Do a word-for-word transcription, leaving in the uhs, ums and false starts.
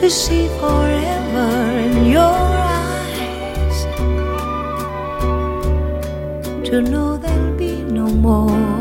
to see forever in your eyes, to know there'll be no more.